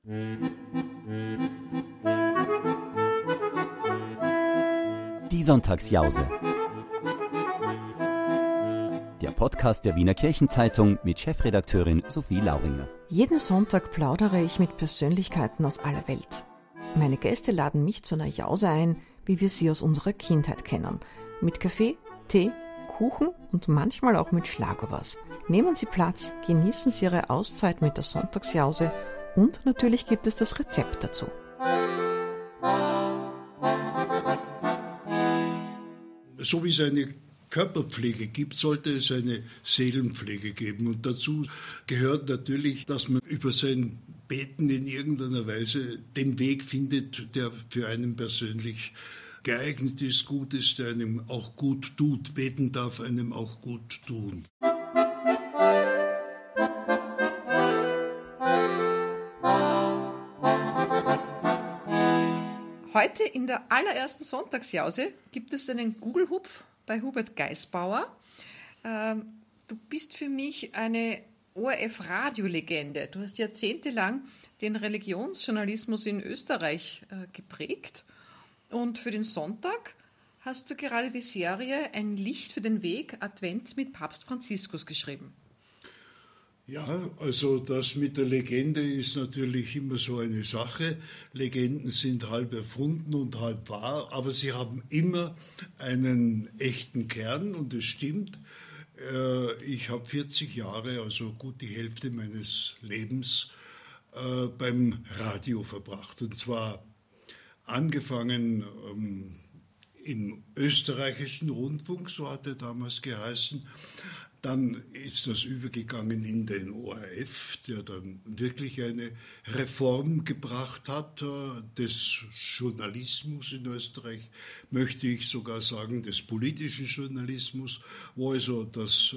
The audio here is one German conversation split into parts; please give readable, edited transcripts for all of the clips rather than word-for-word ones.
Die Sonntagsjause. Der Podcast der Wiener Kirchenzeitung mit Chefredakteurin Sophie Lauringer. Jeden Sonntag plaudere ich mit Persönlichkeiten aus aller Welt. Meine Gäste laden mich zu einer Jause ein, wie wir sie aus unserer Kindheit kennen. Mit Kaffee, Tee, Kuchen und manchmal auch mit Schlagobers. Nehmen Sie Platz, genießen Sie Ihre Auszeit mit der Sonntagsjause und natürlich gibt es das Rezept dazu. So wie es eine Körperpflege gibt, sollte es eine Seelenpflege geben. Und dazu gehört natürlich, dass man über sein Beten in irgendeiner Weise den Weg findet, der für einen persönlich geeignet ist, gut ist, der einem auch gut tut. Beten darf einem auch gut tun. Heute in der allerersten Sonntagsjause gibt es einen Google-Hupf bei Hubert Geisbauer. Du bist für mich eine ORF-Radiolegende. Du hast jahrzehntelang den Religionsjournalismus in Österreich geprägt. Und für den Sonntag hast du gerade die Serie Ein Licht für den Weg, Advent mit Papst Franziskus geschrieben. Ja, also das mit der Legende ist natürlich immer so eine Sache. Legenden sind halb erfunden und halb wahr, aber sie haben immer einen echten Kern und es stimmt. Ich habe 40 Jahre, also gut die Hälfte meines Lebens, beim Radio verbracht. Und zwar angefangen im österreichischen Rundfunk, so hat er damals geheißen. Dann ist das übergegangen in den ORF, der dann wirklich eine Reform gebracht hat des Journalismus in Österreich, möchte ich sogar sagen, des politischen Journalismus, wo also das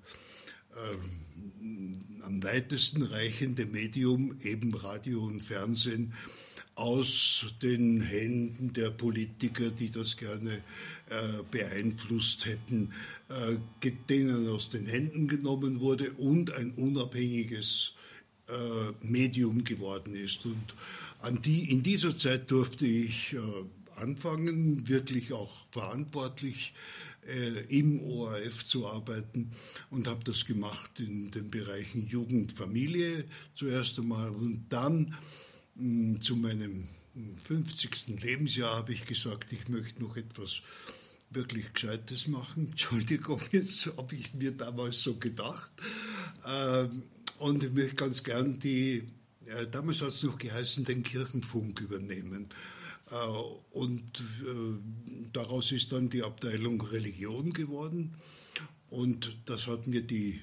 am weitesten reichende Medium, eben Radio und Fernsehen, aus den Händen der Politiker, die das gerne beeinflusst hätten, denen aus den Händen genommen wurde und ein unabhängiges Medium geworden ist. Und in dieser Zeit durfte ich anfangen, wirklich auch verantwortlich im ORF zu arbeiten und habe das gemacht in den Bereichen Jugend, Familie zuerst einmal und dann zu meinem 50. Lebensjahr habe ich gesagt, ich möchte noch etwas wirklich Gescheites machen. Entschuldigung, jetzt habe ich mir damals so gedacht. Und ich möchte ganz gern damals hat es noch geheißen, den Kirchenfunk übernehmen. Und daraus ist dann die Abteilung Religion geworden. Und das hat mir die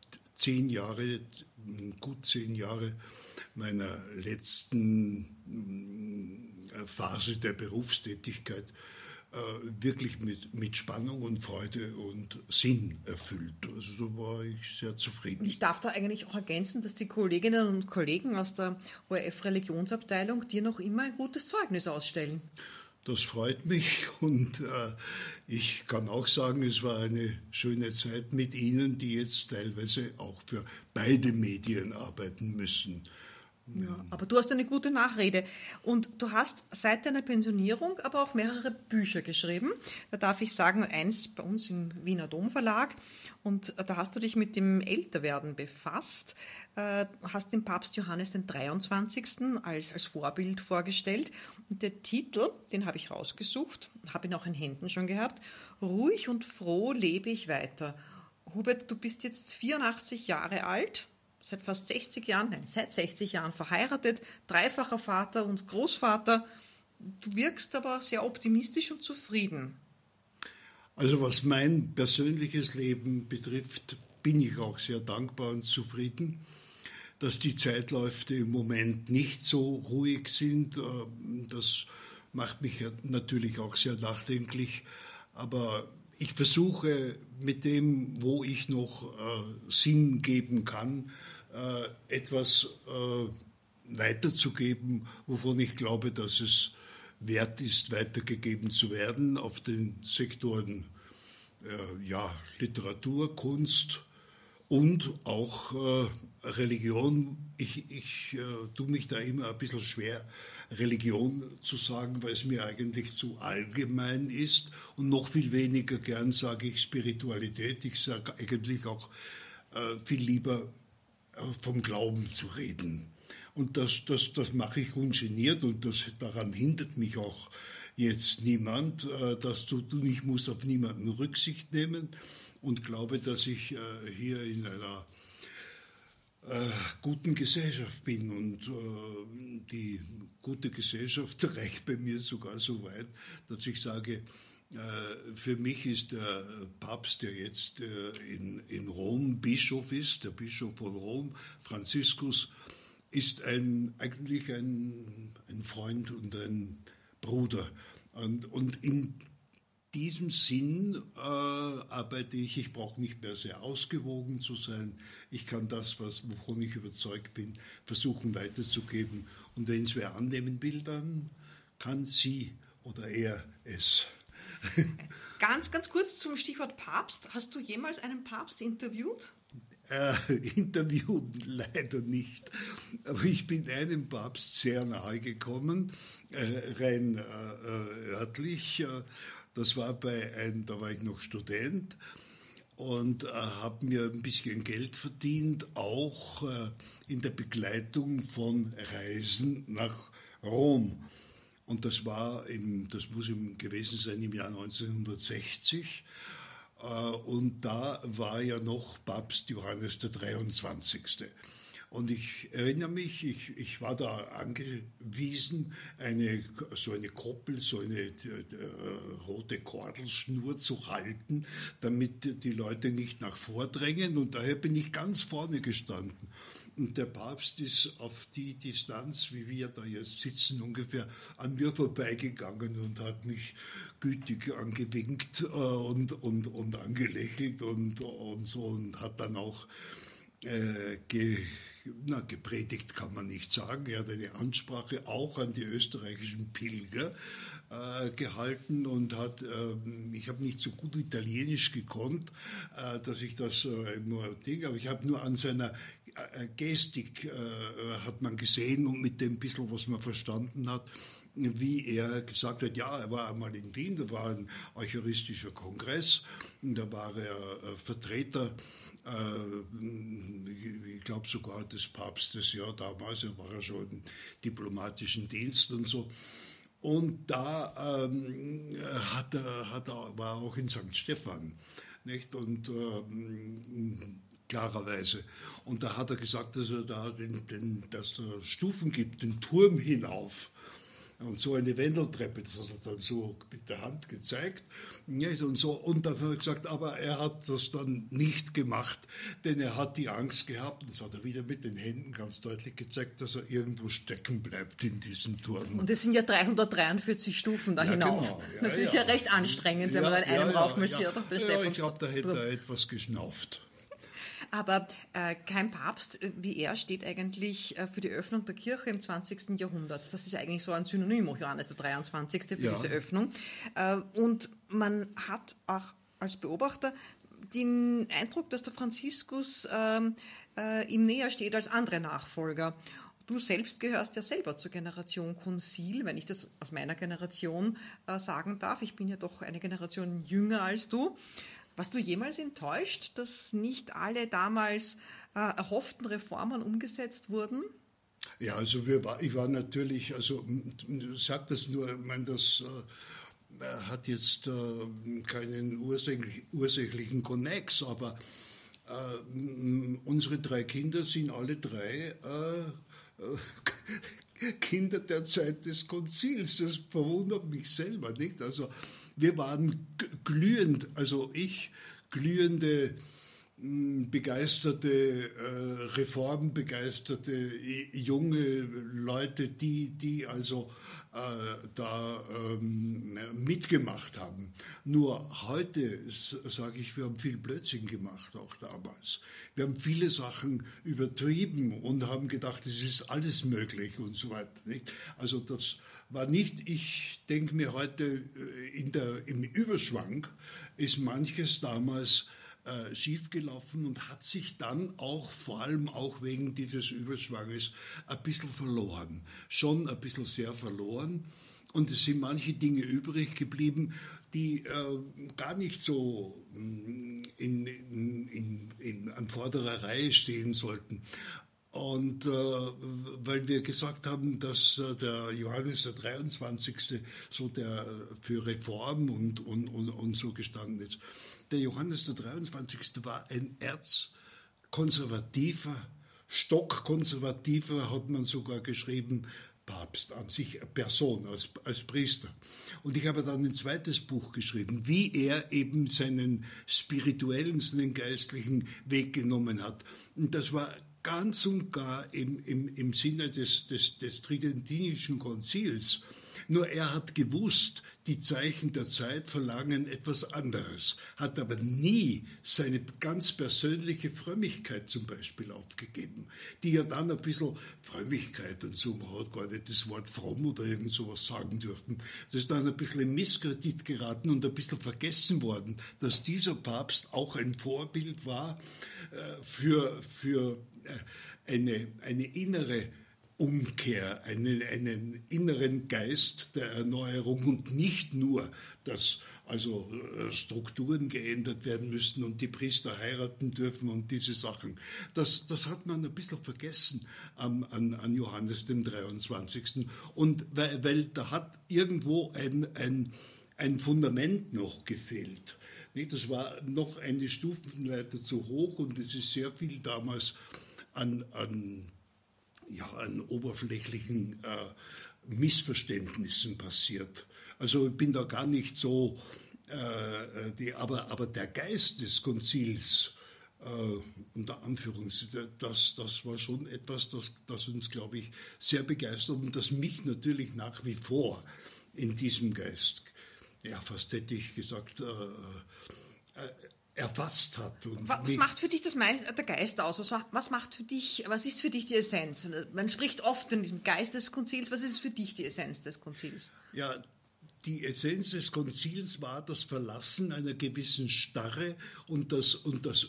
gut 10 Jahre meiner letzten Phase der Berufstätigkeit wirklich mit Spannung und Freude und Sinn erfüllt. Also da war ich sehr zufrieden. Ich darf da eigentlich auch ergänzen, dass die Kolleginnen und Kollegen aus der ORF-Religionsabteilung dir noch immer ein gutes Zeugnis ausstellen. Das freut mich und ich kann auch sagen, es war eine schöne Zeit mit Ihnen, die jetzt teilweise auch für beide Medien arbeiten müssen. Ja, aber du hast eine gute Nachrede und du hast seit deiner Pensionierung aber auch mehrere Bücher geschrieben. Da darf ich sagen, eins bei uns im Wiener Domverlag und da hast du dich mit dem Älterwerden befasst, hast den Papst Johannes den 23. als Vorbild vorgestellt und der Titel, den habe ich rausgesucht, habe ihn auch in Händen schon gehabt, Ruhig und froh lebe ich weiter. Hubert, du bist jetzt 84 Jahre alt. Seit 60 Jahren verheiratet, dreifacher Vater und Großvater. Du wirkst aber sehr optimistisch und zufrieden. Also was mein persönliches Leben betrifft, bin ich auch sehr dankbar und zufrieden, dass die Zeitläufe im Moment nicht so ruhig sind. Das macht mich natürlich auch sehr nachdenklich, aber ich versuche mit dem, wo ich noch Sinn geben kann, etwas weiterzugeben, wovon ich glaube, dass es wert ist, weitergegeben zu werden auf den Sektoren Literatur, Kunst Und auch Religion, ich tue mich da immer ein bisschen schwer, Religion zu sagen, weil es mir eigentlich zu allgemein ist, und noch viel weniger gern sage ich Spiritualität. Ich sage eigentlich auch viel lieber vom Glauben zu reden. Und das mache ich ungeniert, und daran hindert mich auch jetzt niemand, ich muss auf niemanden Rücksicht nehmen, und glaube, dass ich hier in einer guten Gesellschaft bin, und die gute Gesellschaft reicht bei mir sogar so weit, dass ich sage, für mich ist der Papst, der jetzt in Rom Bischof ist, der Bischof von Rom, Franziskus, ist eigentlich ein Freund und ein Bruder. Und in diesem Sinn arbeite ich. Ich brauche nicht mehr sehr ausgewogen zu sein. Ich kann das, wovon ich überzeugt bin, versuchen weiterzugeben. Und wenn es wer annehmen will, dann kann sie oder er es. Ganz kurz zum Stichwort Papst. Hast du jemals einen Papst interviewt? Interviewt leider nicht. Aber ich bin einem Papst sehr nahe gekommen, rein örtlich. Das war da war ich noch Student und habe mir ein bisschen Geld verdient, auch in der Begleitung von Reisen nach Rom. Und das muss gewesen sein im Jahr 1960. Und da war ja noch Papst Johannes der 23. Und ich erinnere mich, ich war da angewiesen, so eine Koppel, so eine rote Kordelschnur zu halten, damit die Leute nicht nach vordrängen. Und daher bin ich ganz vorne gestanden. Und der Papst ist auf die Distanz, wie wir da jetzt sitzen, ungefähr an mir vorbeigegangen und hat mich gütig angewinkt und angelächelt und so, und hat dann auch gepredigt kann man nicht sagen. Er hat eine Ansprache auch an die österreichischen Pilger gehalten und ich habe nicht so gut Italienisch gekonnt, dass ich das aber ich habe nur an seiner Gestik hat man gesehen, und mit dem bisschen, was man verstanden hat, wie er gesagt hat, ja, er war einmal in Wien, da war ein eucharistischer Kongress, da war er Vertreter, ich glaube sogar des Papstes, ja, damals, er war ja schon im diplomatischen Dienst und so. Und da war er auch in St. Stephan, nicht? Und klarerweise. Und da hat er gesagt, dass er da dass er Stufen gibt, den Turm hinauf. Und so eine Wendeltreppe, das hat er dann so mit der Hand gezeigt. Und dann hat er gesagt, aber er hat das dann nicht gemacht, denn er hat die Angst gehabt, und das hat er wieder mit den Händen ganz deutlich gezeigt, dass er irgendwo stecken bleibt in diesem Turm. Und es sind ja 343 Stufen da hinauf. Genau, das ist ja recht anstrengend, wenn man an einem raufmarschiert. Ich glaube, da hätte er etwas geschnauft. Aber kein Papst wie er steht eigentlich für die Öffnung der Kirche im 20. Jahrhundert. Das ist eigentlich so ein Synonym, auch Johannes der 23. für diese Öffnung. Und man hat auch als Beobachter den Eindruck, dass der Franziskus ihm näher steht als andere Nachfolger. Du selbst gehörst ja selber zur Generation Konzil, wenn ich das aus meiner Generation sagen darf. Ich bin ja doch eine Generation jünger als du. Warst du jemals enttäuscht, dass nicht alle damals erhofften Reformen umgesetzt wurden? Ja, also ich war natürlich, also sag das nur, ich meine, das hat jetzt keinen ursächlichen Konnex, aber unsere 3 Kinder sind alle 3 Kinder der Zeit des Konzils. Das verwundert mich selber, nicht? Also wir waren glühend, also ich, glühende, begeisterte, reformbegeisterte junge Leute, die also da mitgemacht haben. Nur heute sage ich, wir haben viel Blödsinn gemacht, auch damals. Wir haben viele Sachen übertrieben und haben gedacht, es ist alles möglich und so weiter. Nicht? Also das war nicht, ich denke mir heute, im Überschwang ist manches damals schiefgelaufen und hat sich dann auch, vor allem auch wegen dieses Überschwanges, ein bisschen verloren. Schon ein bisschen sehr verloren. Und es sind manche Dinge übrig geblieben, die gar nicht so an vorderer Reihe stehen sollten. Und weil wir gesagt haben, dass der Johannes der 23. so der für Reform und so gestanden ist. Der Johannes der 23. war ein erzkonservativer, stockkonservativer, hat man sogar geschrieben, Papst an sich, Person, als Priester. Und ich habe dann ein zweites Buch geschrieben, wie er eben seinen spirituellen, seinen geistlichen Weg genommen hat. Und das war ganz und gar im Sinne des Tridentinischen Konzils. Nur er hat gewusst, die Zeichen der Zeit verlangen etwas anderes, hat aber nie seine ganz persönliche Frömmigkeit zum Beispiel aufgegeben, die ja dann ein bisschen Frömmigkeit und so, man hat gar nicht das Wort fromm oder irgend sowas sagen dürfen. Das ist dann ein bisschen in Misskredit geraten und ein bisschen vergessen worden, dass dieser Papst auch ein Vorbild war für eine innere Umkehr, einen inneren Geist der Erneuerung und nicht nur, dass also Strukturen geändert werden müssten und die Priester heiraten dürfen und diese Sachen. Das hat man ein bisschen vergessen an Johannes dem 23. Und weil da hat irgendwo ein Fundament noch gefehlt. Das war noch eine Stufenleiter zu hoch und es ist sehr viel damals an oberflächlichen Missverständnissen passiert. Also ich bin da gar nicht so, aber der Geist des Konzils, unter Anführungszeichen, das war schon etwas, das uns, glaube ich, sehr begeistert und das mich natürlich nach wie vor in diesem Geist, ja, fast hätte ich gesagt, erfasst hat. Und was macht für dich der Geist aus? Was ist für dich die Essenz? Man spricht oft in diesem Geist des Konzils. Was ist für dich die Essenz des Konzils? Ja, die Essenz des Konzils war das Verlassen einer gewissen Starre und das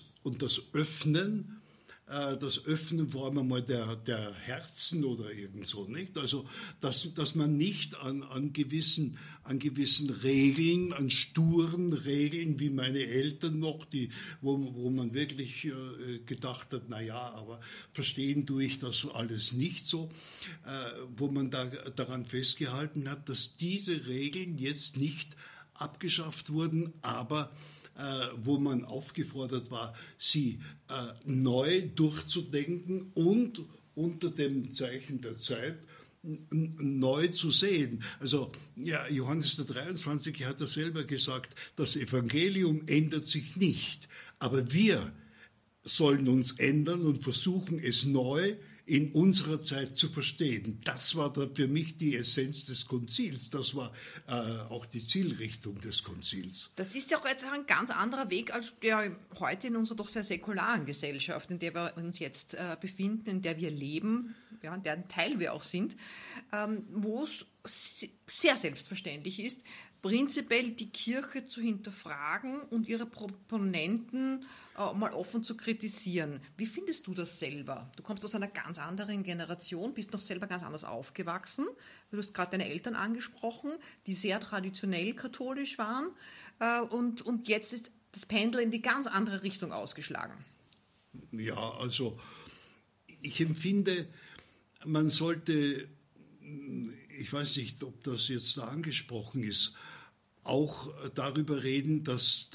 Öffnen. Das Öffnen vor allem einmal der Herzen oder irgend so, nicht? Also, dass man nicht an gewissen Regeln, an sturen Regeln, wie meine Eltern noch, wo man wirklich gedacht hat, na ja, aber verstehen tue ich das alles nicht so, wo man daran festgehalten hat, dass diese Regeln jetzt nicht abgeschafft wurden, aber wo man aufgefordert war, sie neu durchzudenken und unter dem Zeichen der Zeit neu zu sehen. Also ja, Johannes der 23. hat ja selber gesagt, das Evangelium ändert sich nicht, aber wir sollen uns ändern und versuchen es neu in unserer Zeit zu verstehen. Das war da für mich die Essenz des Konzils. Das war auch die Zielrichtung des Konzils. Das ist ja auch jetzt ein ganz anderer Weg als der heute in unserer doch sehr säkularen Gesellschaft, in der wir uns jetzt befinden, in der wir leben, ja, in deren Teil wir auch sind, wo es sehr selbstverständlich ist, prinzipiell die Kirche zu hinterfragen und ihre Proponenten mal offen zu kritisieren. Wie findest du das selber? Du kommst aus einer ganz anderen Generation, bist noch selber ganz anders aufgewachsen. Du hast gerade deine Eltern angesprochen, die sehr traditionell katholisch waren. Und jetzt ist das Pendel in die ganz andere Richtung ausgeschlagen. Ja, also ich empfinde, man sollte, ich weiß nicht, ob das jetzt da angesprochen ist, auch darüber reden, dass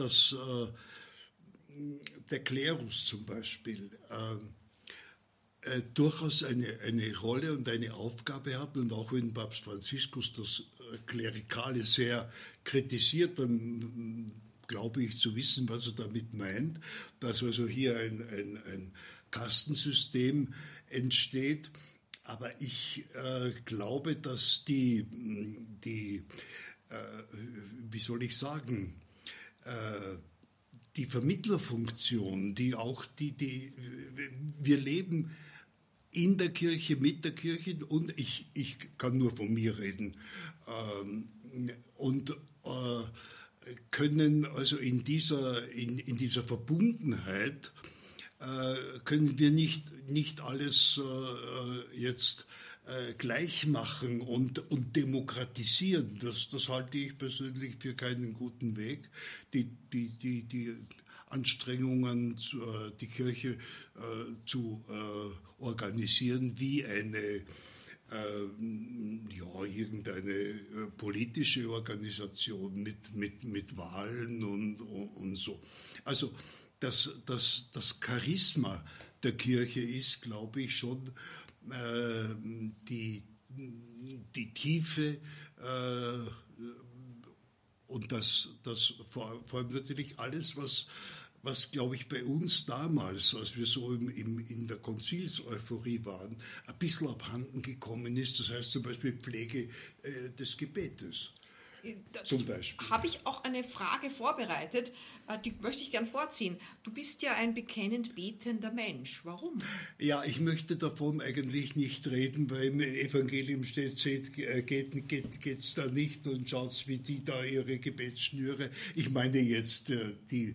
der Klerus zum Beispiel durchaus eine Rolle und eine Aufgabe hat. Und auch wenn Papst Franziskus das Klerikale sehr kritisiert, dann glaube ich zu wissen, was er damit meint, dass also hier ein Kastensystem entsteht. Aber ich glaube, dass die wie soll ich sagen, die Vermittlerfunktion, wir leben in der Kirche, mit der Kirche und ich kann nur von mir reden. Und können also in dieser Verbundenheit können wir nicht alles jetzt gleich machen und demokratisieren. Das halte ich persönlich für keinen guten Weg. Die Anstrengungen, die Kirche zu organisieren wie irgendeine politische Organisation mit Wahlen und so. Also das Charisma der Kirche ist, glaube ich, schon die Tiefe und das vor allem natürlich alles, was, glaube ich, bei uns damals, als wir so in der Konzilseuphorie waren, ein bisschen abhanden gekommen ist. Das heißt zum Beispiel Pflege des Gebetes. Zum Beispiel. Habe ich auch eine Frage vorbereitet, die möchte ich gern vorziehen. Du bist ja ein bekennend betender Mensch. Warum? Ja, ich möchte davon eigentlich nicht reden, weil im Evangelium steht, geht's da nicht und schaut, wie die da ihre Gebetsschnüre. Ich meine jetzt die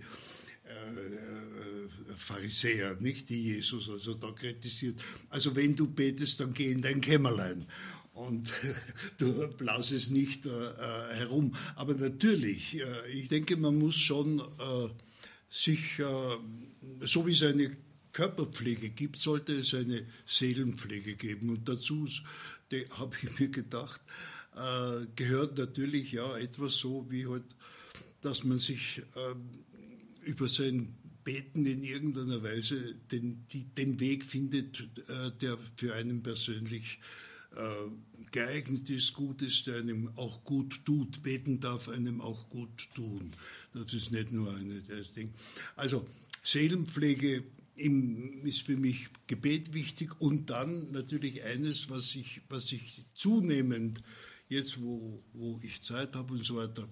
Pharisäer, nicht die Jesus, also da kritisiert. Also wenn du betest, dann geh in dein Kämmerlein. Und du blasest nicht herum. Aber natürlich, ich denke, man muss schon sich, so wie es eine Körperpflege gibt, sollte es eine Seelenpflege geben. Und dazu habe ich mir gedacht, gehört natürlich ja etwas so wie halt, dass man sich über sein Beten in irgendeiner Weise den Weg findet, der für einen persönlich geeignet ist, gut ist, der einem auch gut tut. Beten darf einem auch gut tun. Das ist nicht nur das Ding. Also Seelenpflege ist für mich Gebet wichtig und dann natürlich eines, was ich zunehmend jetzt, wo ich Zeit habe und so weiter,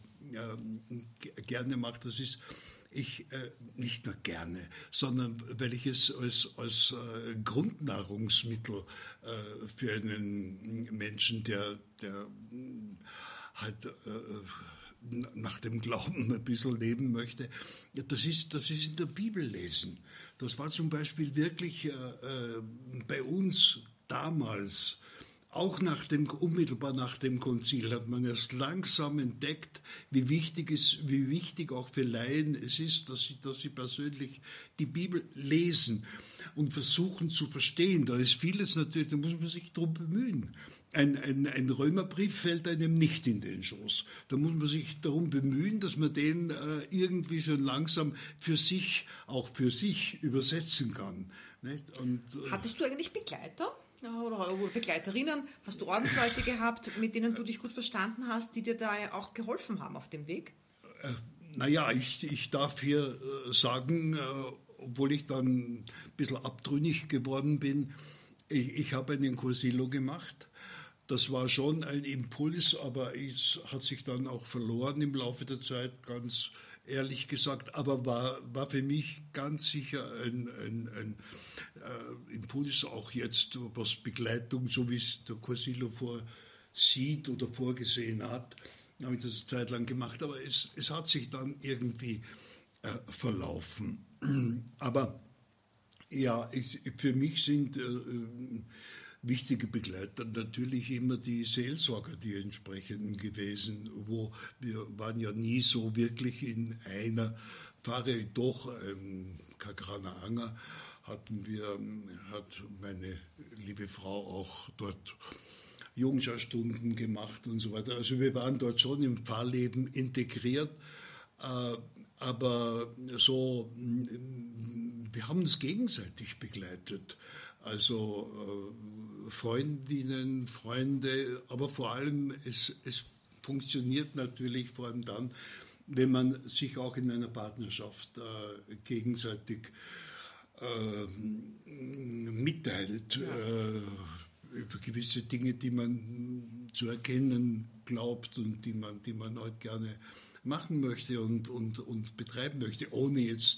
gerne mache, das ist, ich nicht nur gerne, sondern weil ich es als Grundnahrungsmittel für einen Menschen, der halt nach dem Glauben ein bisschen leben möchte, das ist in der Bibel lesen. Das war zum Beispiel wirklich bei uns damals, auch unmittelbar nach dem Konzil hat man erst langsam entdeckt, wie wichtig auch für Laien es ist, dass sie persönlich die Bibel lesen und versuchen zu verstehen. Da ist vieles natürlich, da muss man sich darum bemühen. Ein Römerbrief fällt einem nicht in den Schoß. Da muss man sich darum bemühen, dass man den irgendwie schon langsam auch für sich übersetzen kann. Nicht? Und, hattest du eigentlich Begleiter? Oder Begleiterinnen? Hast du Ordensleute gehabt, mit denen du dich gut verstanden hast, die dir da auch geholfen haben auf dem Weg? Naja, ich darf hier sagen, obwohl ich dann ein bisschen abtrünnig geworden bin, ich habe einen Cursillo gemacht. Das war schon ein Impuls, aber es hat sich dann auch verloren im Laufe der Zeit, ganz ehrlich gesagt. Aber war für mich ganz sicher ein Impuls, auch jetzt was Begleitung, so wie es der Cursillo vorsieht oder vorgesehen hat, habe ich das eine Zeit lang gemacht. Aber es hat sich dann irgendwie verlaufen. Aber ja, für mich sind wichtige Begleiter natürlich immer die Seelsorger, die entsprechenden gewesen, wo wir waren ja nie so wirklich in einer Pfarre, doch Kagrana Anger hat meine liebe Frau auch dort Jungscharstunden gemacht und so weiter. Also wir waren dort schon im Pfarrleben integriert, aber so, wir haben uns gegenseitig begleitet. Also Freundinnen, Freunde, aber vor allem es funktioniert natürlich vor allem dann, wenn man sich auch in einer Partnerschaft gegenseitig mitteilt über gewisse Dinge, die man zu erkennen glaubt und die man halt gerne machen möchte und betreiben möchte, ohne jetzt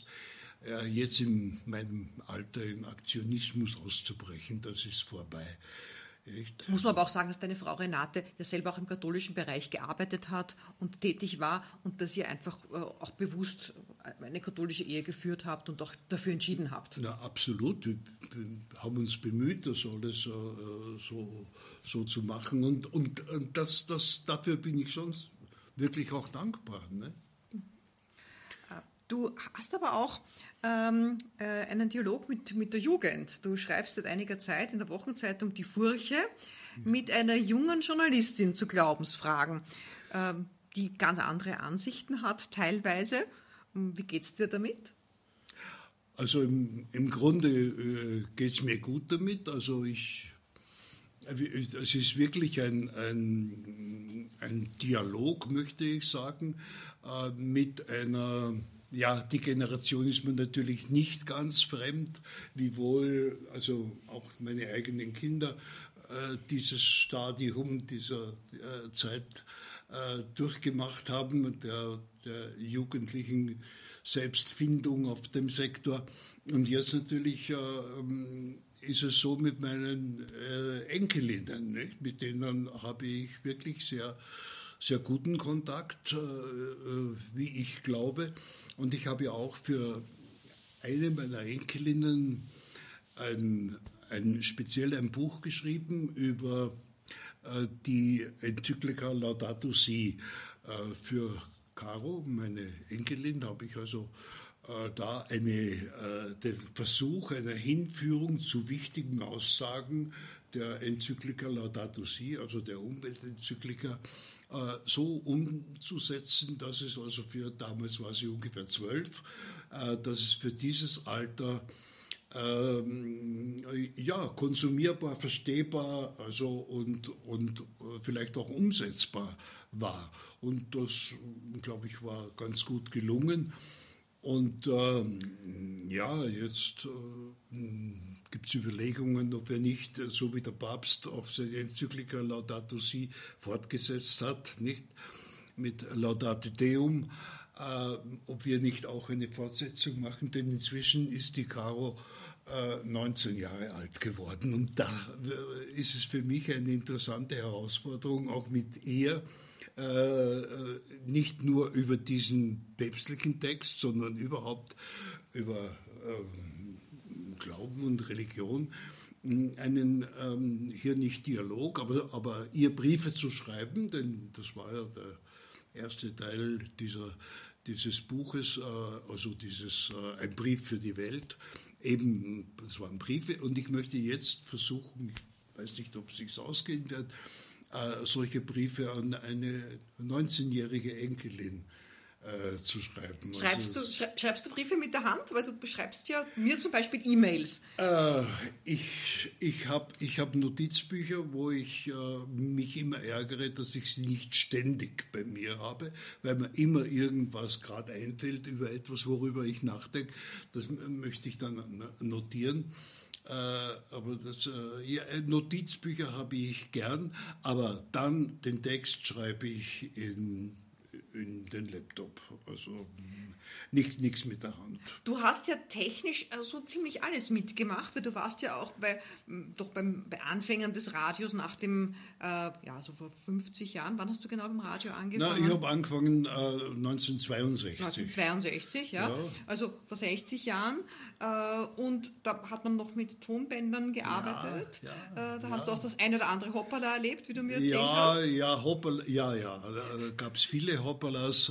in meinem Alter in Aktionismus auszubrechen. Das ist vorbei. Echt? Muss man aber auch sagen, dass deine Frau Renate ja selber auch im katholischen Bereich gearbeitet hat und tätig war und dass ihr einfach auch bewusst eine katholische Ehe geführt habt und auch dafür entschieden habt. Na, absolut. Wir haben uns bemüht, das alles so zu machen. Und dafür bin ich schon wirklich auch dankbar. Ne? Du hast aber auch einen Dialog mit der Jugend. Du schreibst seit einiger Zeit in der Wochenzeitung Die Furche mit einer jungen Journalistin zu Glaubensfragen, die ganz andere Ansichten hat teilweise. Wie geht's dir damit? Also im Grunde geht es mir gut damit. Also es ist wirklich ein Dialog, möchte ich sagen, mit einer... Ja, die Generation ist mir natürlich nicht ganz fremd, wiewohl also auch meine eigenen Kinder dieses Stadium dieser Zeit durchgemacht haben, der jugendlichen Selbstfindung auf dem Sektor. Und jetzt natürlich ist es so mit meinen Enkelinnen, nicht? Mit denen habe ich wirklich sehr, sehr guten Kontakt, wie ich glaube. Und ich habe ja auch für eine meiner Enkelinnen speziell ein Buch geschrieben über die Enzyklika Laudato Si. Für Caro, meine Enkelin, habe ich also da den Versuch einer Hinführung zu wichtigen Aussagen der Enzyklika Laudato Si, also der Umweltenzyklika, so umzusetzen, dass es also damals war sie ungefähr 12, dass es für dieses Alter konsumierbar, verstehbar, also und vielleicht auch umsetzbar war. Und das, glaube ich, war ganz gut gelungen. Und jetzt gibt es Überlegungen, ob er nicht, so wie der Papst auf seine Enzyklika Laudato Si fortgesetzt hat, nicht mit Laudate Deum, ob wir nicht auch eine Fortsetzung machen, denn inzwischen ist die Caro 19 Jahre alt geworden. Und da ist es für mich eine interessante Herausforderung, auch mit ihr, nicht nur über diesen päpstlichen Text, sondern überhaupt über Glauben und Religion, hier nicht Dialog, aber ihr Briefe zu schreiben, denn das war ja der erste Teil dieses Buches, also ein Brief für die Welt. Eben, das waren Briefe und ich möchte jetzt versuchen, ich weiß nicht, ob es sich ausgehen wird, solche Briefe an eine 19-jährige Enkelin zu schreiben. Schreibst du Briefe mit der Hand? Weil du beschreibst ja mir zum Beispiel E-Mails. Ich hab Notizbücher, wo ich mich immer ärgere, dass ich sie nicht ständig bei mir habe, weil mir immer irgendwas gerade einfällt über etwas, worüber ich nachdenke. Das möchte ich dann notieren. Aber Notizbücher habe ich gern, aber dann den Text schreibe ich in den Laptop, also nichts mit der Hand. Du hast ja technisch so ziemlich alles mitgemacht, weil du warst ja auch bei Anfängern des Radios nach dem, so vor 50 Jahren. Wann hast du genau beim Radio angefangen? Na, ich habe angefangen 1962. 1962, ja. Also vor 60 Jahren. Und da hat man noch mit Tonbändern gearbeitet. Da hast du auch das eine oder andere Hopperla erlebt, wie du mir erzählt hast. Da gab es viele Hopperlas.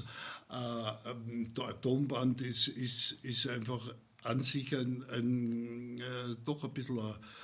Tonband ist einfach an sich doch ein bisschen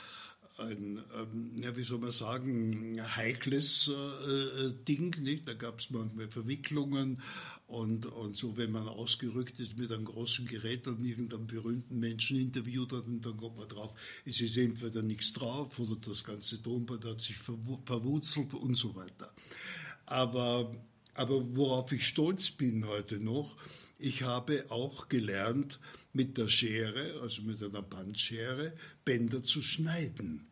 wie soll man sagen, heikles Ding, nicht? Da gab es manchmal Verwicklungen und so, wenn man ausgerückt ist mit einem großen Gerät und irgendeinen berühmten Menschen interviewt hat und dann kommt man drauf, es ist entweder nichts drauf oder das ganze Tonband hat sich verwurzelt und so weiter. Aber worauf ich stolz bin heute noch, ich habe auch gelernt, mit der Schere, also mit einer Bandschere, Bänder zu schneiden.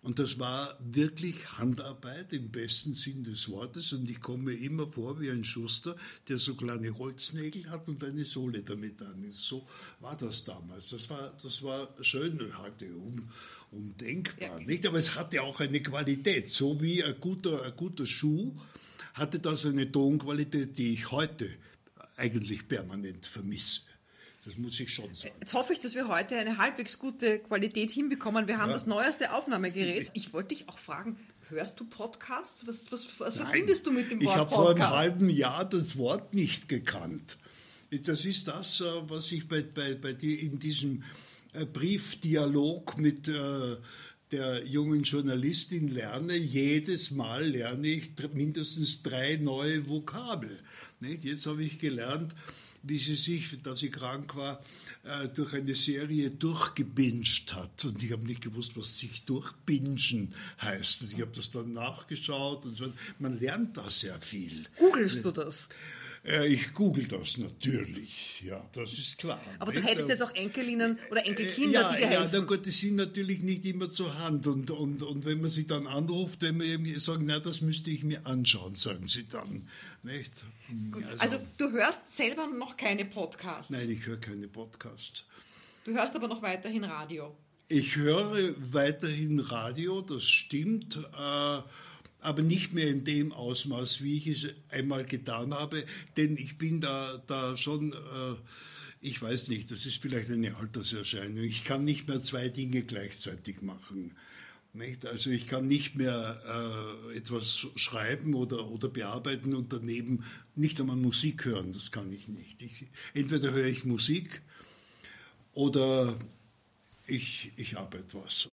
Und das war wirklich Handarbeit im besten Sinn des Wortes. Und ich komme mir immer vor wie ein Schuster, der so kleine Holznägel hat und eine Sohle damit an ist. So war das damals. Das war schön, heute undenkbar, nicht? Aber es hatte auch eine Qualität. So wie ein guter Schuh hatte das eine Tonqualität, die ich heute eigentlich permanent vermisse. Das muss ich schon sagen. Jetzt hoffe ich, dass wir heute eine halbwegs gute Qualität hinbekommen. Wir haben das neueste Aufnahmegerät. Ich wollte dich auch fragen, hörst du Podcasts? Was verbindest du mit dem Wort Podcast? Ich habe vor einem halben Jahr das Wort nicht gekannt. Das ist das, was ich bei dir in diesem Briefdialog mit der jungen Journalistin lerne. Jedes Mal lerne ich mindestens 3 neue Vokabel. Nicht? Jetzt habe ich gelernt, wie sie sich, da sie krank war, durch eine Serie durchgebinged hat. Und ich habe nicht gewusst, was sich durchbingen heißt. Also ich habe das dann nachgeschaut. Und so. Man lernt da sehr viel. Googlest du das? Ich google das natürlich, ja, das ist klar. Aber du hättest jetzt auch Enkelinnen oder Enkelkinder, die dir helfen. Ja, gut, die sind natürlich nicht immer zur Hand. Und wenn man sie dann anruft, wenn wir irgendwie sagen, na, das müsste ich mir anschauen, sagen sie dann. Nicht? Also du hörst selber noch keine Podcasts? Nein, ich höre keine Podcasts. Du hörst aber noch weiterhin Radio? Ich höre weiterhin Radio, das stimmt, aber nicht mehr in dem Ausmaß, wie ich es einmal getan habe, denn ich bin da schon, ich weiß nicht, das ist vielleicht eine Alterserscheinung, ich kann nicht mehr 2 Dinge gleichzeitig machen. Nicht? Also ich kann nicht mehr etwas schreiben oder bearbeiten und daneben nicht einmal Musik hören, das kann ich nicht. Entweder höre ich Musik oder ich arbeite was.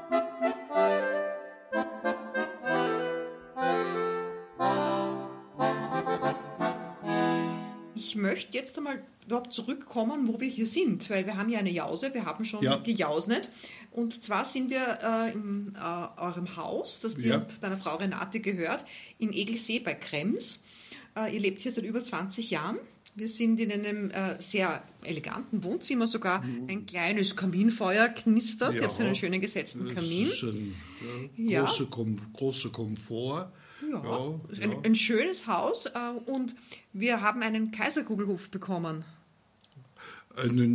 Ich möchte jetzt einmal überhaupt zurückkommen, wo wir hier sind, weil wir haben ja eine Jause, wir haben schon gejausnet. Und zwar sind wir in eurem Haus, das dir und deiner Frau Renate gehört, in Egelsee bei Krems. Ihr lebt hier seit über 20 Jahren. Wir sind in einem sehr eleganten Wohnzimmer, sogar ein kleines Kaminfeuer knistert. Ihr habt einen schönen gesetzten Kamin. Das ist ein großer Komfort. Ja. Ein schönes Haus und wir haben einen Kaiserkugelhof bekommen. Einen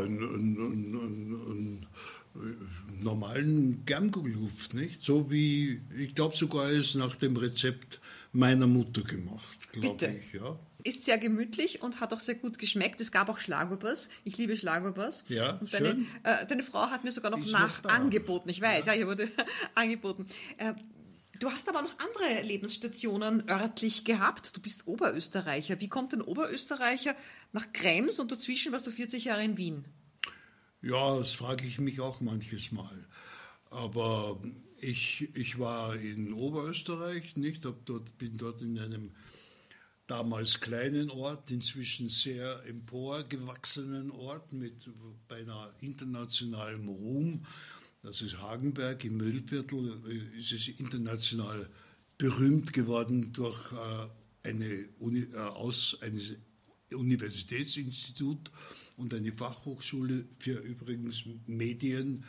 normalen Germkugelhof, nicht? So wie, ich glaube sogar, ist nach dem Rezept meiner Mutter gemacht, glaube ich. Ja. Ist sehr gemütlich und hat auch sehr gut geschmeckt. Es gab auch Schlagobers. Ich liebe Schlagobers. Ja, und schön. Deine Frau hat mir sogar noch angeboten. Ich weiß, ich wurde angeboten. Du hast aber noch andere Lebensstationen örtlich gehabt. Du bist Oberösterreicher. Wie kommt ein Oberösterreicher nach Krems und dazwischen warst du 40 Jahre in Wien? Ja, das frage ich mich auch manches Mal. Aber ich war in Oberösterreich, nicht? Bin dort in einem damals kleinen Ort, inzwischen sehr emporgewachsenen Ort mit beinahe internationalem Ruhm. Das ist Hagenberg im Müllviertel, ist es international berühmt geworden durch ein Universitätsinstitut und eine Fachhochschule für übrigens Medien,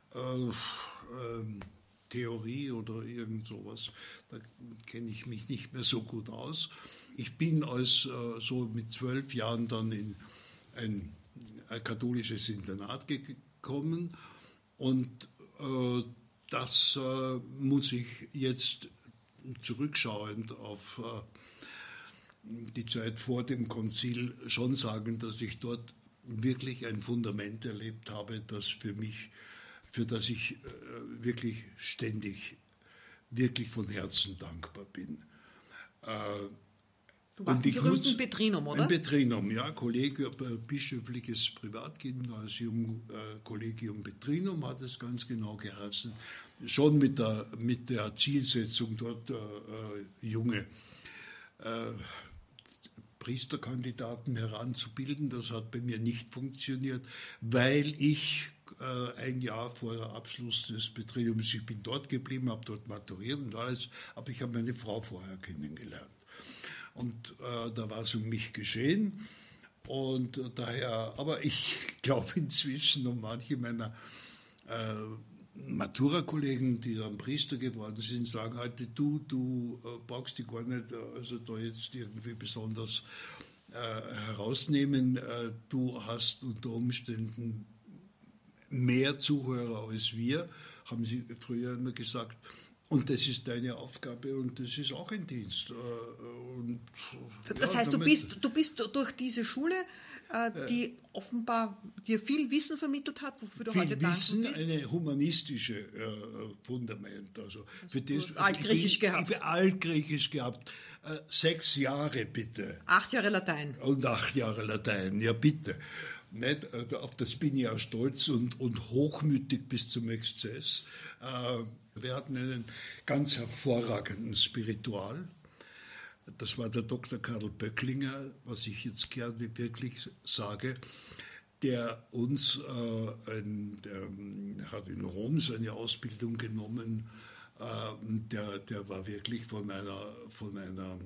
Theorie oder irgend sowas. Da kenne ich mich nicht mehr so gut aus. Ich bin so mit 12 Jahren dann in ein katholisches Internat gekommen. Und das muss ich jetzt zurückschauend auf die Zeit vor dem Konzil schon sagen, dass ich dort wirklich ein Fundament erlebt habe, für das ich wirklich ständig, wirklich von Herzen dankbar bin. Du warst im berühmten Betrinum, oder? Ein Betrinum, ja, bischöfliches Privatgymnasium, Collegium Betrinum hat es ganz genau geheißen. Schon mit der Zielsetzung, dort junge Priesterkandidaten heranzubilden. Das hat bei mir nicht funktioniert, weil ich ein Jahr vor Abschluss des Betrinums, ich bin dort geblieben, habe dort maturiert und alles, aber ich habe meine Frau vorher kennengelernt. Und da war es um mich geschehen. Und daher, aber ich glaube inzwischen, und manche meiner Matura-Kollegen, die dann Priester geworden sind, sagen halt, du brauchst dich gar nicht also da jetzt irgendwie besonders herausnehmen. Du hast unter Umständen mehr Zuhörer als wir, haben sie früher immer gesagt. Und das ist deine Aufgabe und das ist auch ein Dienst. Und, das heißt, du bist durch diese Schule, die offenbar dir viel Wissen vermittelt hat, wofür du heute dankbar bist. Eine humanistische Fundament. Also für das, Altgriechisch gehabt. Ich habe Altgriechisch gehabt. 6 Jahre bitte. 8 Jahre Latein. Und 8 Jahre Latein, ja bitte. Nicht? Auf das bin ich auch stolz und hochmütig bis zum Exzess. Wir hatten einen ganz hervorragenden Spiritual. Das war der Dr. Karl Böcklinger, was ich jetzt gerne wirklich sage, der uns, der hat in Rom seine Ausbildung genommen, der war wirklich von einer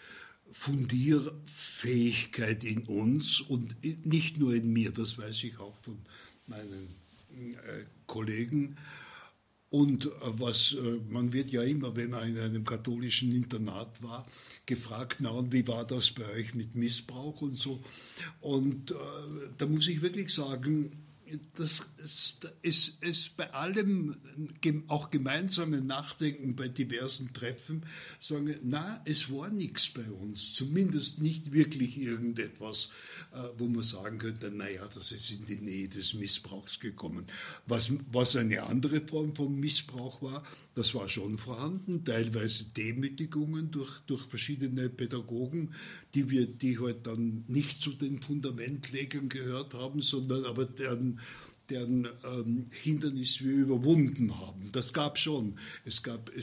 Fundierfähigkeit in uns und nicht nur in mir, das weiß ich auch von meinen Kollegen. Und man wird ja immer, wenn man in einem katholischen Internat war, gefragt, na und wie war das bei euch mit Missbrauch und so. Und da muss ich wirklich sagen, das ist bei allem, auch gemeinsamen Nachdenken bei diversen Treffen, sagen, na, es war nichts bei uns, zumindest nicht wirklich irgendetwas, wo man sagen könnte, naja, das ist in die Nähe des Missbrauchs gekommen. Was eine andere Form von Missbrauch war, das war schon vorhanden, teilweise Demütigungen durch verschiedene Pädagogen, die halt dann nicht zu den Fundamentlegern gehört haben, sondern aber deren Hindernis wir überwunden haben. Das gab schon. Es gab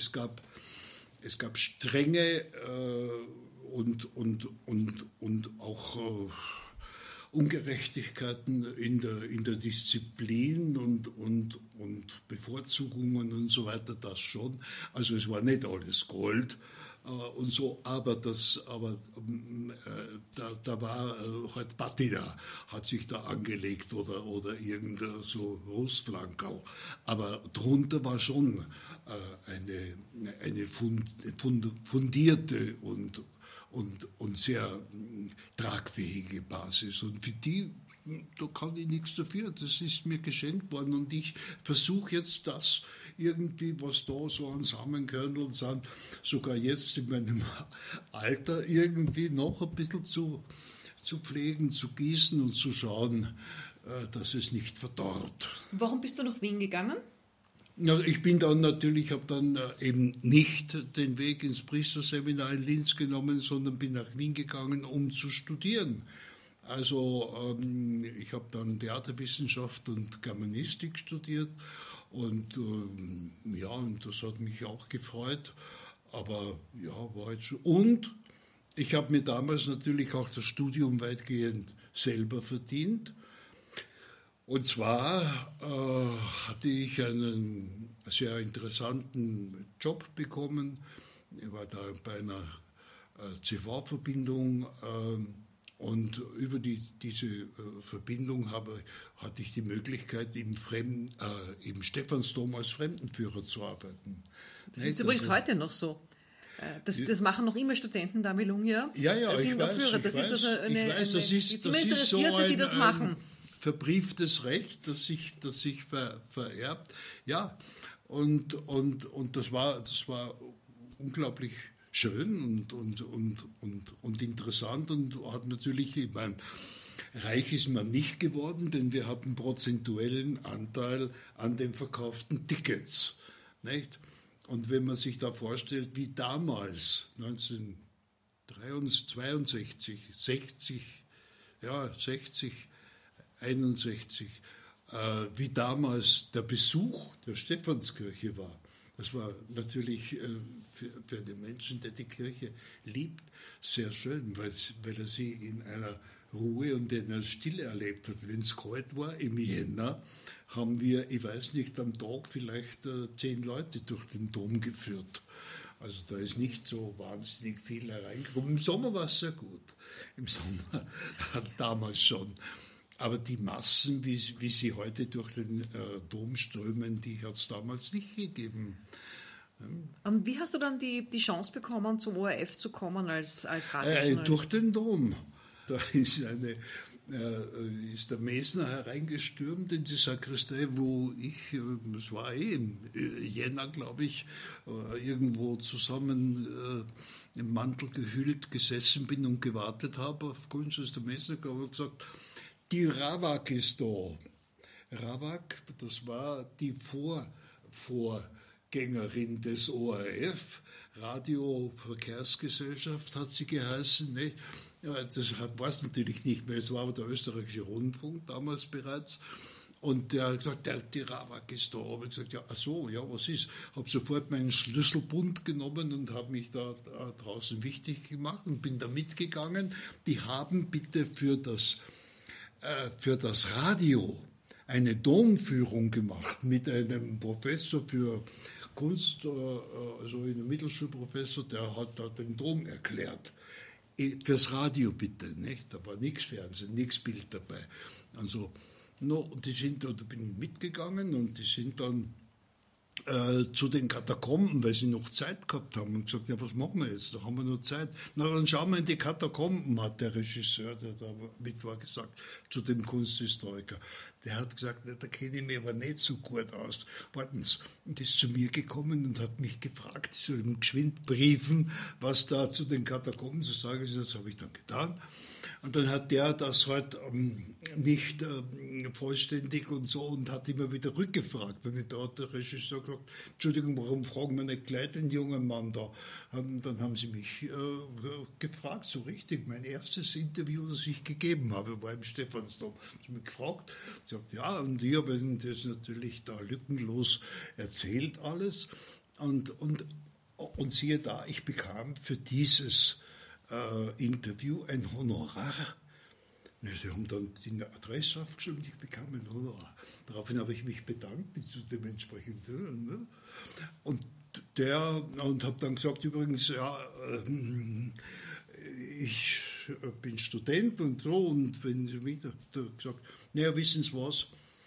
strenge und auch Ungerechtigkeiten in der Disziplin und Bevorzugungen und so weiter, das schon. Also es war nicht alles Gold und so, aber da war halt Patina, hat sich da angelegt oder irgendein so Rostflankerl. Aber drunter war schon eine fundierte und sehr tragfähige Basis. Und für die, da kann ich nichts dafür. Das ist mir geschenkt worden und ich versuche jetzt das irgendwie, was da so an Samenkörneln sind, sogar jetzt in meinem Alter irgendwie noch ein bisschen zu pflegen, zu gießen und zu schauen, dass es nicht verdorrt. Warum bist du nach Wien gegangen? Ja, ich bin dann natürlich, habe dann eben nicht den Weg ins Priesterseminar in Linz genommen, sondern bin nach Wien gegangen, um zu studieren. Also ich habe dann Theaterwissenschaft und Germanistik studiert und ja, und das hat mich auch gefreut, aber ja, war jetzt schon. Und ich habe mir damals natürlich auch das Studium weitgehend selber verdient. Und zwar hatte ich einen sehr interessanten Job bekommen. Ich war da bei einer CV-Verbindung und über diese Verbindung hatte ich die Möglichkeit, im Stephansdom als Fremdenführer zu arbeiten. Das ist übrigens heute noch so. Das machen noch immer Studenten da am Ilungia. Ja, ich weiß. Das ist also das ist so die das machen. Verbrieftes Recht, das sich vererbt. Ja, und das war unglaublich schön und interessant und hat natürlich, ich meine, reich ist man nicht geworden, denn wir hatten prozentuellen Anteil an den verkauften Tickets, nicht? Und wenn man sich da vorstellt, wie damals 1962, 60, 61, wie damals der Besuch der Stephanskirche war. Das war natürlich für den Menschen, der die Kirche liebt, sehr schön, weil er sie in einer Ruhe und in einer Stille erlebt hat. Wenn es kalt war im Jänner, haben wir, ich weiß nicht, am Tag vielleicht 10 Leute durch den Dom geführt. Also da ist nicht so wahnsinnig viel hereingekommen. Im Sommer war es sehr gut. Im Sommer damals schon. Aber die Massen, wie sie heute durch den Dom strömen, die hat es damals nicht gegeben. Und wie hast du dann die Chance bekommen, zum ORF zu kommen als Radiojournalist? Durch den Dom. Da ist der Mesner hereingestürmt in die Sakristei, wo ich, das war im Jänner, glaube ich, irgendwo zusammen im Mantel gehüllt gesessen bin und gewartet habe auf Kunst. Der Mesner hat gesagt, die Rawak ist da. Rawak, das war die Vorgängerin des ORF, Radioverkehrsgesellschaft hat sie geheißen. Ne? Ja, das war es natürlich nicht mehr, es war aber der österreichische Rundfunk damals bereits. Und der hat gesagt, die Rawak ist da. Habe ich gesagt, ja, ach so, ja, was ist? Habe sofort meinen Schlüsselbund genommen und habe mich da draußen wichtig gemacht und bin da mitgegangen. Die haben bitte für das Radio eine Domführung gemacht mit einem Professor für Kunst, also ein Mittelschulprofessor, der hat da den Dom erklärt. Fürs Radio bitte, nicht? Da war nichts Fernsehen, nichts Bild dabei. Also, und da bin ich mitgegangen und die sind dann zu den Katakomben, weil sie noch Zeit gehabt haben und gesagt, ja, was machen wir jetzt? Da haben wir noch Zeit. Na, dann schauen wir in die Katakomben, hat der Regisseur, der da mit war, gesagt, zu dem Kunsthistoriker. Der hat gesagt, da kenne ich mich aber nicht so gut aus. Warten Sie. Und ist zu mir gekommen und hat mich gefragt, ich soll ihm geschwind briefen, was da zu den Katakomben zu sagen ist. Das habe ich dann getan. Und dann hat der das halt nicht vollständig und so und hat immer wieder rückgefragt. Weil mir da hat der Regisseur gesagt, Entschuldigung, warum fragen wir nicht gleich den jungen Mann da? Und dann haben sie mich gefragt, so richtig. Mein erstes Interview, das ich gegeben habe, war im Stephansdom. Sie mich gefragt, gesagt, ja, und ich habe ihnen das natürlich da lückenlos erzählt alles. Und siehe da, ich bekam für dieses Interview ein Honorar. Sie haben dann die Adresse aufgeschrieben, ich bekam ein Honorar. Daraufhin habe ich mich bedankt, zu dem entsprechenden. Und habe dann gesagt, übrigens, ja, ich bin Student und so, und wenn Sie mich gesagt, naja, wissen Sie was,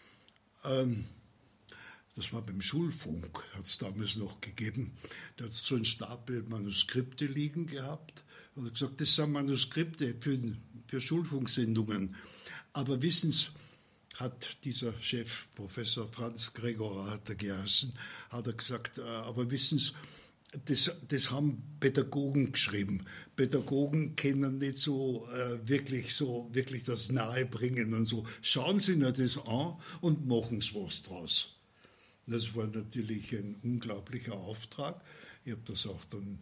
das war beim Schulfunk, hat es damals noch gegeben, da hat so einen Stapel Manuskripte liegen gehabt. Er hat gesagt, das sind Manuskripte für Schulfunksendungen. Aber wissen Sie, hat dieser Chef, Professor Franz Gregor, hat er geheißen, hat er gesagt, aber wissen Sie, das haben Pädagogen geschrieben. Pädagogen können nicht so wirklich das nahe bringen und so. Schauen Sie sich das an und machen Sie was draus. Das war natürlich ein unglaublicher Auftrag. Ich habe das auch dann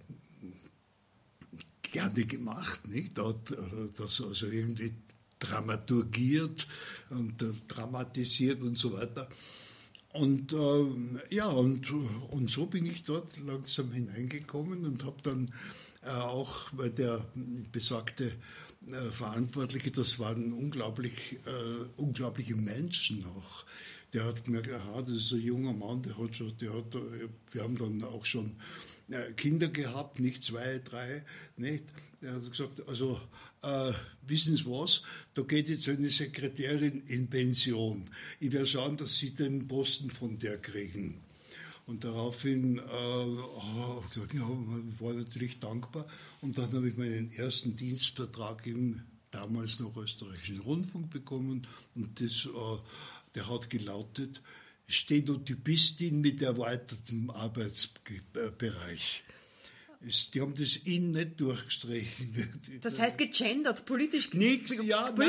gerne gemacht, nicht? Das also irgendwie dramaturgiert und dramatisiert und so weiter. Und und so bin ich dort langsam hineingekommen und habe dann auch, weil der besagte Verantwortliche, das waren unglaubliche Menschen auch. Der hat gemerkt, aha, das ist ein junger Mann, wir haben dann auch schon Kinder gehabt, nicht 2, 3, nicht? Er hat gesagt, also wissen Sie was, da geht jetzt eine Sekretärin in Pension. Ich werde schauen, dass Sie den Posten von der kriegen. Und daraufhin gesagt, ja, war natürlich dankbar. Und dann habe ich meinen ersten Dienstvertrag im damals noch österreichischen Rundfunk bekommen. Und der hat gelautet, Stenotypistin mit erweitertem Arbeitsbereich. Die haben das nicht durchgestrichen. Das heißt gegendert, politisch korrekt.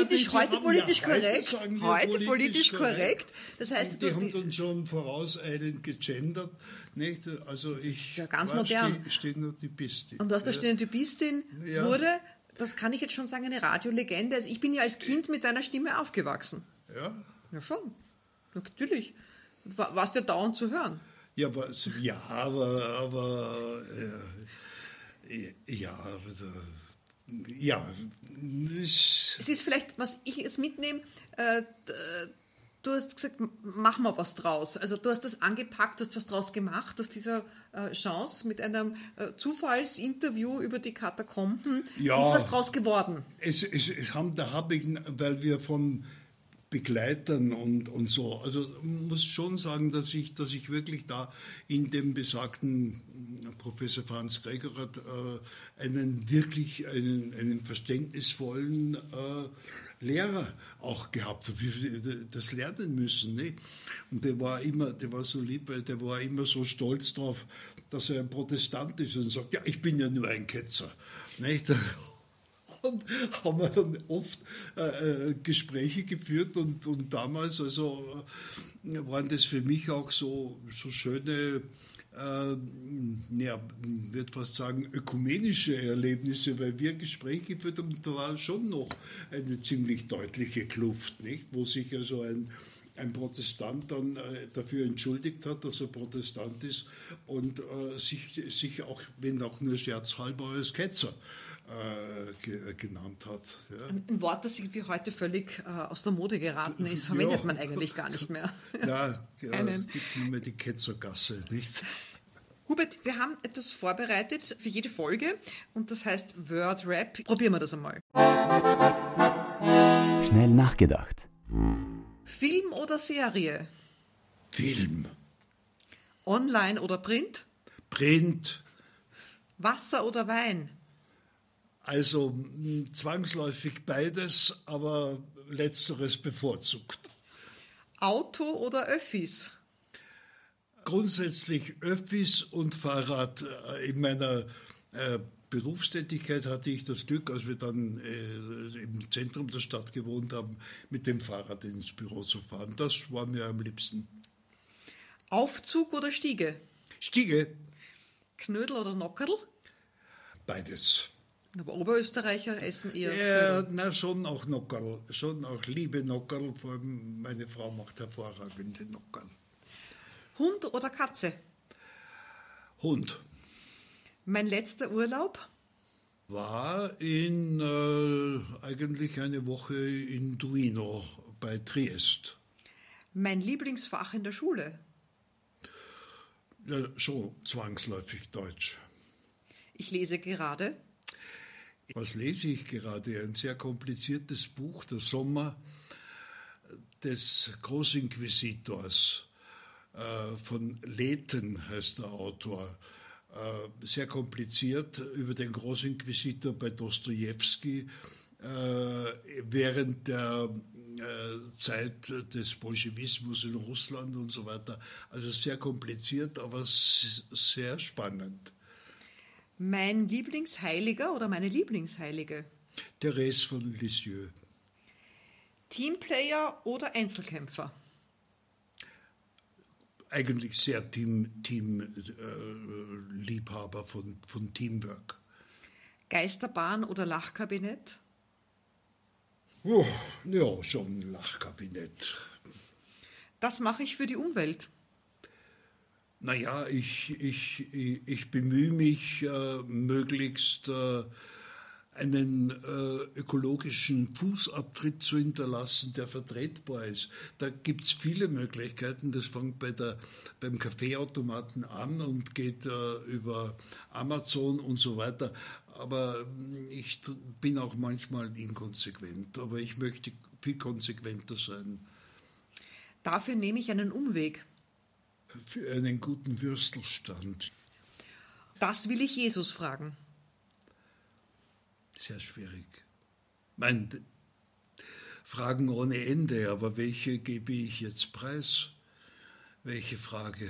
Heute politisch korrekt. Das heißt, die haben dann schon vorauseilend gegendert. Nicht? Also ich ganz modern. Stenotypistin. Und aus der Stenotypistin wurde, das kann ich jetzt schon sagen, eine Radiolegende. Also ich bin ja als Kind mit deiner Stimme aufgewachsen. Ja? Ja schon, natürlich. Warst ja dauernd zu hören. Es ist vielleicht, was ich jetzt mitnehme, du hast gesagt, mach mal was draus. Also du hast das angepackt, du hast was draus gemacht, aus dieser Chance mit einem Zufallsinterview über die Katakomben. Ja, ist was draus geworden. Da habe ich, weil wir von Begleitern und so. Also muss schon sagen, dass ich wirklich da in dem besagten Professor Franz Gregorath einen verständnisvollen Lehrer auch gehabt habe, das lernen müssen. Nicht? Und der war so lieb, der war immer so stolz drauf, dass er ein Protestant ist und sagt, ja, ich bin ja nur ein Ketzer. Nicht? Und haben wir dann oft Gespräche geführt und damals also waren das für mich auch so schöne, würde fast sagen, ökumenische Erlebnisse, weil wir Gespräche geführt haben, da war schon noch eine ziemlich deutliche Kluft, nicht? Wo sich also ein Protestant dann dafür entschuldigt hat, dass er Protestant ist und sich auch, wenn auch nur scherzhalber, als Ketzer genannt hat. Ja. Ein Wort, das irgendwie heute völlig aus der Mode geraten ist, verwendet man eigentlich gar nicht mehr. Ja, es gibt nur mehr die Ketzergasse, nicht? Hubert, wir haben etwas vorbereitet für jede Folge und das heißt Word-Rap. Probieren wir das einmal. Schnell nachgedacht. Film oder Serie? Film. Online oder Print? Print. Wasser oder Wein? Also zwangsläufig beides, aber letzteres bevorzugt. Auto oder Öffis? Grundsätzlich Öffis und Fahrrad. In meiner Berufstätigkeit hatte ich das Glück, als wir dann im Zentrum der Stadt gewohnt haben, mit dem Fahrrad ins Büro zu fahren. Das war mir am liebsten. Aufzug oder Stiege? Stiege. Knödel oder Nockerl? Beides. Aber Oberösterreicher essen eher Ja, Knödel. schon auch Nockerl. Schon auch liebe Nockerl. Vor allem meine Frau macht hervorragende Nockerl. Hund oder Katze? Hund. Mein letzter Urlaub? War eigentlich eine Woche in Duino bei Triest. Mein Lieblingsfach in der Schule? Ja, schon zwangsläufig Deutsch. Ich lese gerade. Was lese ich gerade? Ein sehr kompliziertes Buch, Der Sommer des Großinquisitors. Von Leten heißt der Autor. Sehr kompliziert über den Großinquisitor bei Dostojewski während der Zeit des Bolschewismus in Russland und so weiter. Also sehr kompliziert, aber sehr spannend. Mein Lieblingsheiliger oder meine Lieblingsheilige? Therese von Lisieux. Teamplayer oder Einzelkämpfer? Eigentlich sehr Liebhaber von Teamwork. Geisterbahn oder Lachkabinett? Oh, ja, schon Lachkabinett. Das mache ich für die Umwelt. Naja, ich bemühe mich, möglichst einen ökologischen Fußabtritt zu hinterlassen, der vertretbar ist. Da gibt es viele Möglichkeiten. Das fängt beim Kaffeeautomaten an und geht über Amazon und so weiter. Aber ich bin auch manchmal inkonsequent. Aber ich möchte viel konsequenter sein. Dafür nehme ich einen Umweg. Für einen guten Würstelstand. Das will ich Jesus fragen. Sehr schwierig. Fragen ohne Ende, aber welche gebe ich jetzt preis? Welche Frage?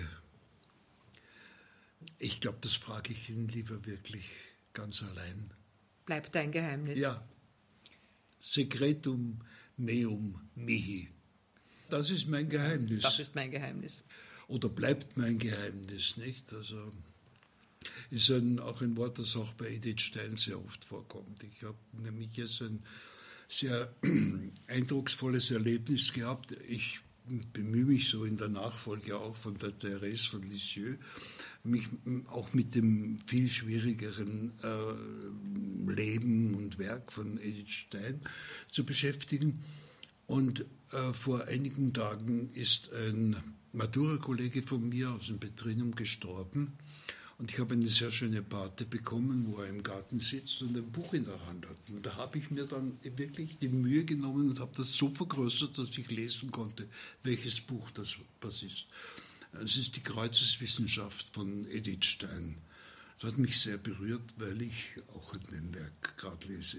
Ich glaube, das frage ich ihn lieber wirklich ganz allein. Bleibt dein Geheimnis. Ja. Secretum meum mihi. Das ist mein Geheimnis. Das ist mein Geheimnis. Oder bleibt mein Geheimnis, nicht? Also ist auch ein Wort, das auch bei Edith Stein sehr oft vorkommt. Ich habe nämlich jetzt ein sehr eindrucksvolles Erlebnis gehabt. Ich bemühe mich so in der Nachfolge auch von der Therese von Lisieux, mich auch mit dem viel schwierigeren Leben und Werk von Edith Stein zu beschäftigen. Und vor einigen Tagen ist ein Matura-Kollege von mir aus dem Petrinum gestorben. Und ich habe eine sehr schöne Pate bekommen, wo er im Garten sitzt und ein Buch in der Hand hat. Und da habe ich mir dann wirklich die Mühe genommen und habe das so vergrößert, dass ich lesen konnte, welches Buch das ist. Es ist die Kreuzeswissenschaft von Edith Stein. Das hat mich sehr berührt, weil ich auch in dem Werk gerade lese.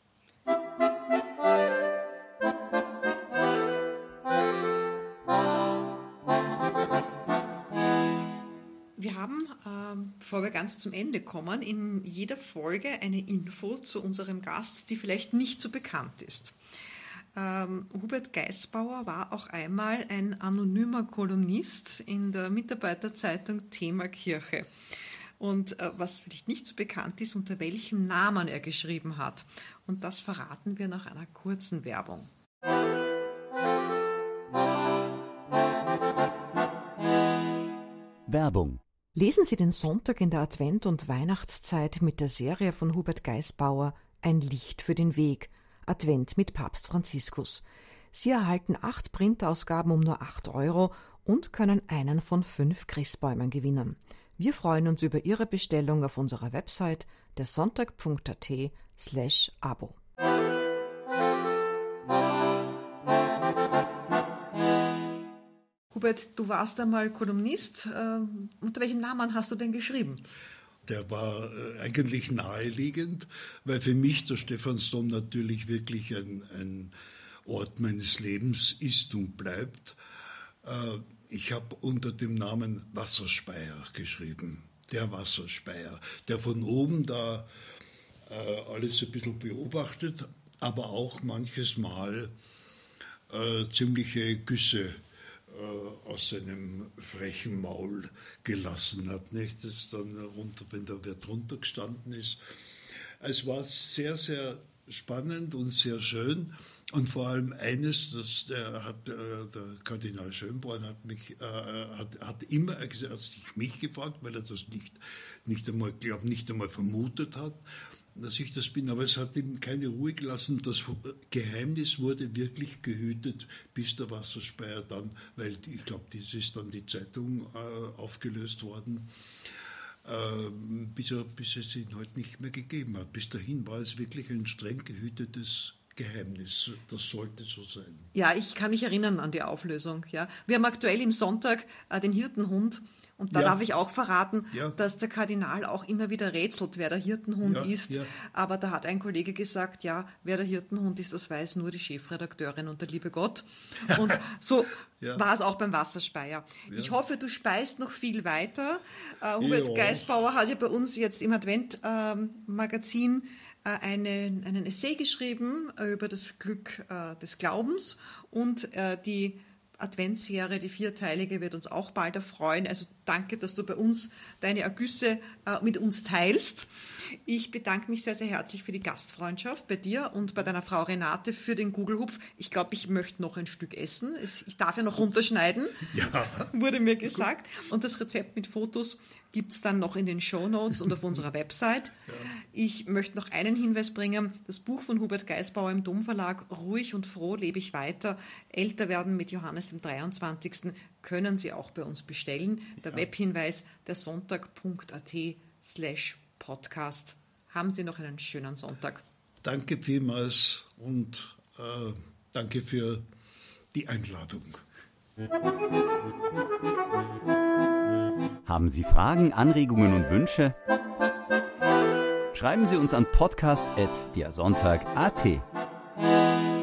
Wir haben, bevor wir ganz zum Ende kommen, in jeder Folge eine Info zu unserem Gast, die vielleicht nicht so bekannt ist. Hubert Geisbauer war auch einmal ein anonymer Kolumnist in der Mitarbeiterzeitung Thema Kirche. Und was vielleicht nicht so bekannt ist, unter welchem Namen er geschrieben hat. Und das verraten wir nach einer kurzen Werbung. Werbung. Lesen Sie den Sonntag in der Advent- und Weihnachtszeit mit der Serie von Hubert Geisbauer Ein Licht für den Weg, Advent mit Papst Franziskus. Sie erhalten 8 Printausgaben um nur 8 € und können einen von 5 Christbäumen gewinnen. Wir freuen uns über Ihre Bestellung auf unserer Website dersonntag.at/Abo. Hubert, du warst einmal Kolumnist. Unter welchem Namen hast du denn geschrieben? Der war eigentlich naheliegend, weil für mich der Stephansdom natürlich wirklich ein Ort meines Lebens ist und bleibt. Ich habe unter dem Namen Wasserspeier geschrieben. Der Wasserspeier, der von oben da alles ein bisschen beobachtet, aber auch manches Mal ziemliche Güsse aus seinem frechen Maul gelassen hat. Nicht? Das dann runter, wenn da wer drunter gestanden ist. Es war sehr, sehr spannend und sehr schön. Und vor allem eines, der Kardinal Schönborn hat immer mich gefragt, weil er das nicht einmal vermutet hat, dass ich das bin. Aber es hat ihm keine Ruhe gelassen. Das Geheimnis wurde wirklich gehütet, bis der Wasserspeier dann, weil ich glaube, das ist dann die Zeitung aufgelöst worden, bis es ihn halt nicht mehr gegeben hat. Bis dahin war es wirklich ein streng gehütetes Geheimnis. Das sollte so sein. Ja, ich kann mich erinnern an die Auflösung. Ja. Wir haben aktuell im Sonntag den Hirtenhund. Und da darf ich auch verraten, dass der Kardinal auch immer wieder rätselt, wer der Hirtenhund ist. Ja. Aber da hat ein Kollege gesagt, ja, wer der Hirtenhund ist, das weiß nur die Chefredakteurin und der liebe Gott. Und so war es auch beim Wasserspeier. Ja. Ich hoffe, du speist noch viel weiter. Hubert Geisbauer hat ja bei uns jetzt im Advent-Magazin einen Essay geschrieben über das Glück des Glaubens und die Adventsserie, die 4-teilige, wird uns auch bald erfreuen. Also danke, dass du bei uns deine Ergüsse mit uns teilst. Ich bedanke mich sehr, sehr herzlich für die Gastfreundschaft bei dir und bei deiner Frau Renate für den Gugelhupf. Ich glaube, ich möchte noch ein Stück essen. Ich darf ja noch runterschneiden, wurde mir gesagt. Und das Rezept mit Fotos gibt es dann noch in den Shownotes und auf unserer Website. Ja. Ich möchte noch einen Hinweis bringen. Das Buch von Hubert Geisbauer im Domverlag, Ruhig und froh lebe ich weiter, älter werden mit Johannes dem 23. können Sie auch bei uns bestellen. Der Webhinweis dersonntag.at/Podcast. Haben Sie noch einen schönen Sonntag. Danke vielmals und danke für die Einladung. Haben Sie Fragen, Anregungen und Wünsche? Schreiben Sie uns an podcast@dersonntag.at.